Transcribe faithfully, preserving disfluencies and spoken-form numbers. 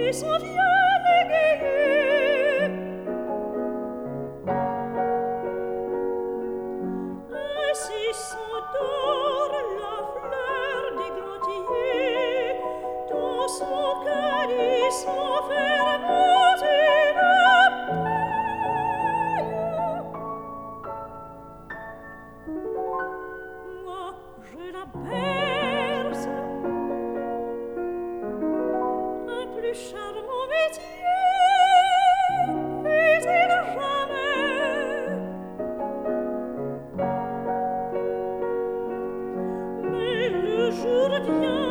s'en vient l'égayer. Ainsi s'endort la fleur d'églantier, dans son calice enfermant une paille. Moi, je la berce, un plus charmant métier fait-il jamais. Mais le jour vient